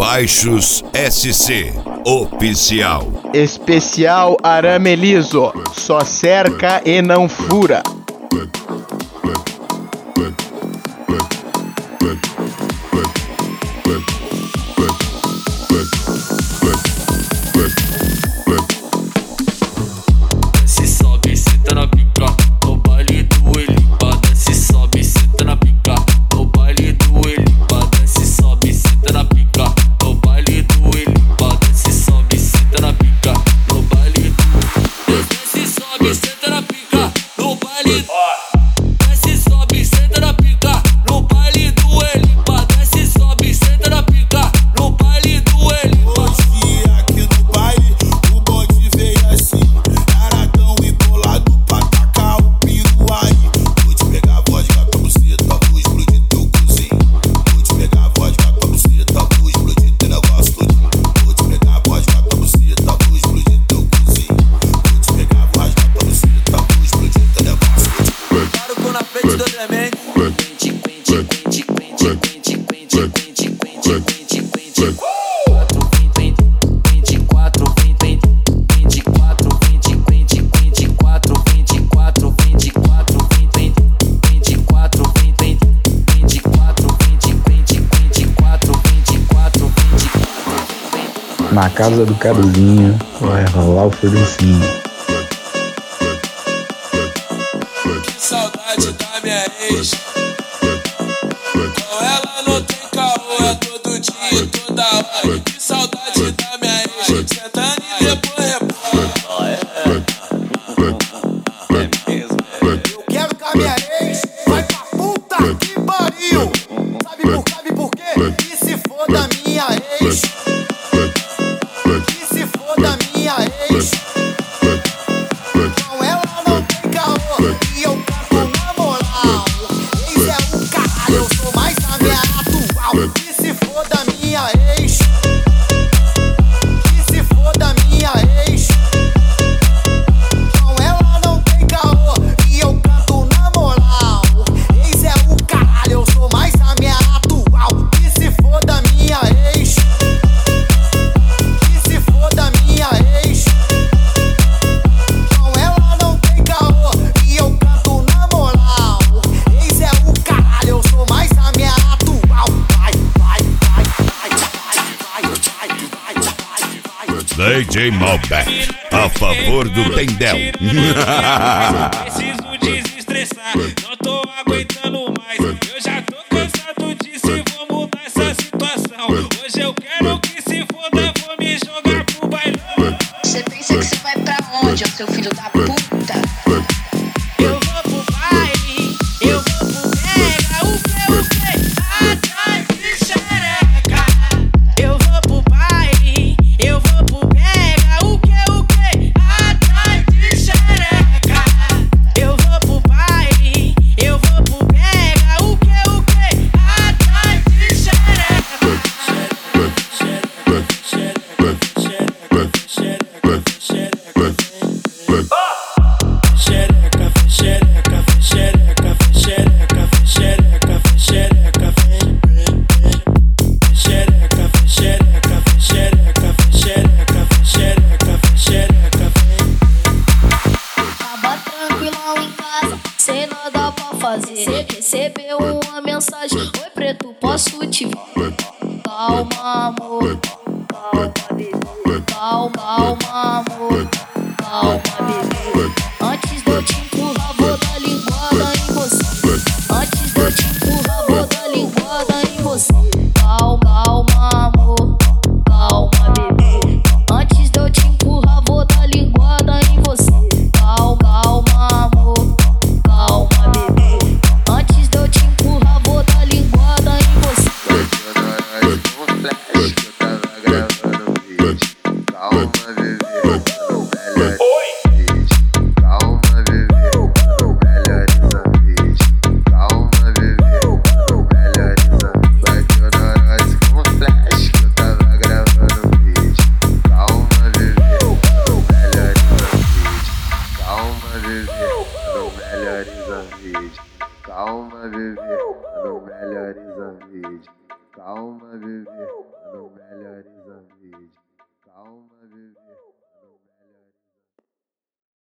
Baixos SC Oficial. Especial arame liso, só cerca e não fura. Se sobe, senta na pica, no baile do Elipa. Se sobe, senta na pica, no baile do Elipa. Se sobe, senta na pica, no baile do Elipa. Se sobe, senta na pica, no baile do. Se sobe, senta na pica, no baile. Se sobe, senta na pica, no baile do Elipa. Se sobe, senta na pica, no baile do Elipa. Hoje aqui no baile o bonde veio assim, caradão embolado pra tacar o piro aí. Vou te pegar a vodka, tua buceta, vou explodir teu cozinho. Vou te pegar a vodka, tua buceta, vou explodir teu negócio todinho. Vou te pegar a vodka, tua buceta, vou explodir teu cozinho. Vou te pegar a vodka, tua buceta, vou explodir teu negócio todinho. Claro que eu na frente do Clemente. Na casa do Carolzinho vai rolar o furicinho. Que saudade da minha ex. Com ela não tem caô, é todo dia e toda hora. Que saudade da minha ex. Sentando e depois rebola. Eu quero que a minha ex vai pra puta que pariu. Sabe por quê? Que se for da minha ex. Que se for da minha ex. Com ela não tem caô e eu canto na moral. Ex é o caralho, eu sou mais a minha atual. Que se for da minha ex. Que se for da minha ex. Com ela não tem caô e eu canto na moral. Ex é o caralho, eu sou mais a minha atual. Que se for da minha ex. Que se for da minha ex. Com ela não tem caô e eu canto na moral. Ex é o caralho, eu sou mais a minha atual. DJ Malbec, a favor do Tendel. Preciso desestressar, não tô aguentando mais. Eu já tô cansado disso e vou mudar essa situação. Hoje eu quero que se foda, vou me jogar pro bailão. Você pensa que você vai pra onde, ô seu filho da puta? Eu vou pro baile, eu vou pro pega, o que? Atrás de xereca. Eu vou pro baile, eu vou pro pega, o que? Atrás de xereca. Eu vou pro baile, eu vou pro pega, o que? Atrás de xereca. Tava tranquilão em casa, sem nada pra fazer. Recebeu uma mensagem: oi preto, posso te ver? Calma amor, calma bebê. Calma amor, calma bebê. Antes de eu te empurrar, vou dar linguada em você. Antes de eu te empurrar, vou dar linguada em você. Calma amor, calma bebê. Antes de eu te empurrar, vou dar linguada em você. Calma amor, calma bebê. Antes de eu te empurrar, vou dar linguada em você. Calma, bebê, não melhores a vídeo. Calma, bebê.